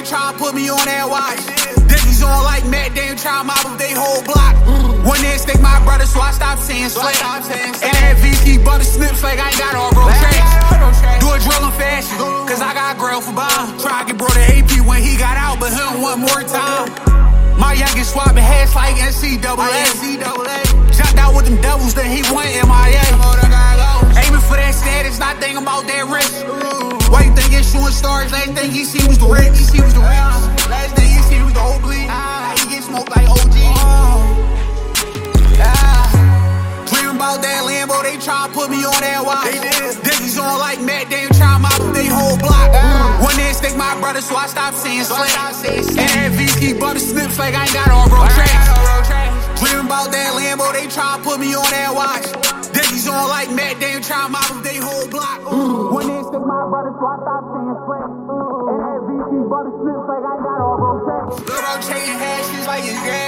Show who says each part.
Speaker 1: try to put me on that watch. Dickies on like Matt, they ain't try to mop up they whole block. One day stick my brother, so I stopped saying slang. And that VC butter snips like I ain't got all bro tracks. Do a drill in fashion, cause I got grill for bond. Try to get bro the AP when he got out, but he don't want more time. My youngest swapping hats like NCAA. Jumped out with them devils, then he went MIA. Aiming for that status, not thinking about that risk. Why you think it's shooting stars? Last thing he see was the Rick. Last thing he see was the whole bleed. He get smoked like OG. Dreaming about that Lambo, they try to put me on that watch. Dickies on like Matt, they ain't try to mop up they whole block. One day stick my brother, so I stopped saying slang. And that VC butter snips like I ain't got all bro tracks. Dreaming about that Lambo, they try to put me on that watch. Dickies on like Matt, they ain't try to mop up they whole block. One day stick my brother, so I stopped saying slang. And that VC butter snips like I ain't got all bro tracks. Little bro trading hashes like his grand.